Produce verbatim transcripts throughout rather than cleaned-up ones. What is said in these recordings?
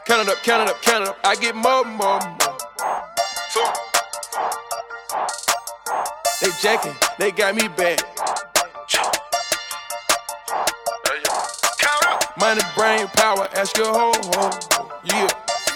Count it up, count it up, count it up. I get more, more, more. They jacking, they got me back. Money, brain, power, ask your hoe, hoe. Yeah.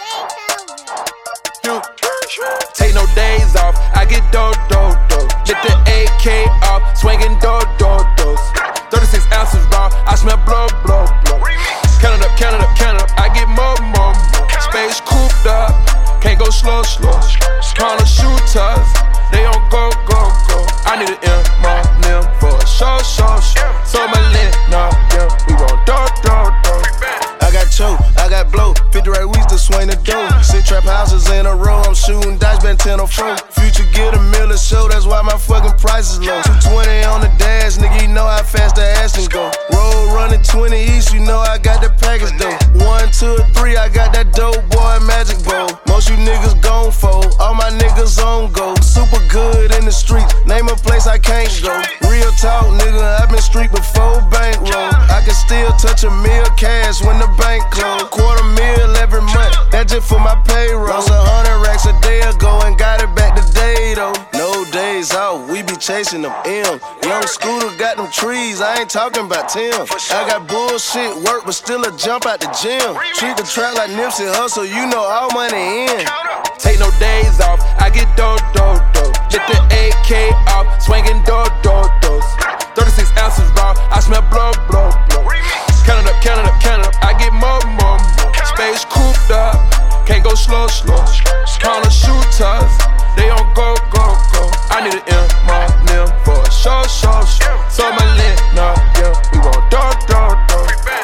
You take no days off. I get do, do, do. Get the A K off, swinging do, do, do. thirty-six ounces raw, I smell blow, blow, blow. Count it up, count it up, count it up. I get more, more, more. Space cooped up, can't go slow, slow. Call the shooters, they don't go, go, go. I need an M, more, M for a show, show, show. So my lit, nah, yeah, we gon' do, do, do. I got choke, I got blow, fifty right weeks to swing the dough. Six trap houses in a row, I'm shooting dice, been ten oh four. Future get a mill a show, that's why my fucking price is low. two twenty on the dash, nigga, you know how fast the ass can go. Roll running twenty east, you know I got the package though. One, two, three, I got that dope boy magic bowl. Most you niggas gon' fold, all my niggas on go. Super good in the streets, name a place I can't go. Real talk, nigga, I been street before bankroll. I can still touch a meal cash when the bank close. Quarter meal every month, that just for my payroll. Lost a hundred racks a day ago and got it back today though. No days off, we be chasing them M. Young Scooter got them trees, I ain't talking about Tim. I got bullshit work, but still a jump out the gym. Treat the trap like Nipsey Hussle, you know all money in. Take no days off, I get do, do, do. Get the A K off, swinging do, do, do. thirty-six ounces raw, I smell blow, blow, blow. Count it up, count it up, count it up. I get more, more, more. Space cooped up, can't go slow, slow. Call the shooters, they don't go, go, go. I need an M, more, M for a show, show, show. So my lit, nah, yeah, we gon' do, do, do.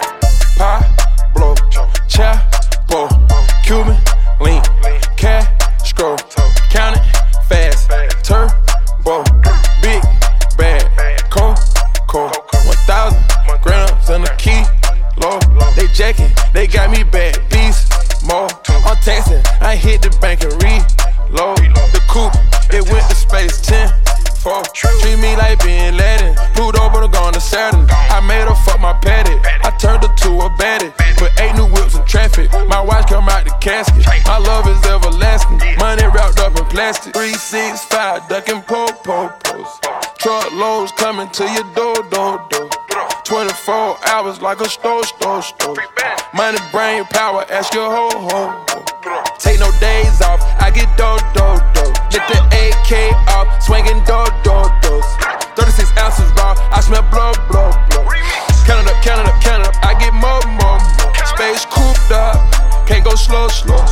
Pablo, Chapo, Cuban, lean, Castro, count it fast, turbo, big bag, Coco, one thousand grams in a kilo. They jacking, they got me bad, beast more. I'm texting, I hit the bank and reload. The coupe, it went to space ten. Four. Treat me like being Latin. Pluto, but I'm gone to Saturn. I made her fuck my paddy. I turned her to a baddie. Put eight new whips in traffic. My watch come out the casket. My love is everlasting. Money wrapped up in plastic. Three, six, five, ducking po po pos. Truck loads coming to your door, door, door. twenty-four hours like a store, store, store. Money, brain, power, ask your ho, ho, ho. Take no days off, I get do, do, do. Get the A K off, swinging do, do, do. thirty-six ounces raw, I smell blow, blow, blow. Count it up, count it up, count it up. I get more, more, more. Space cooped up, can't go slow, slow.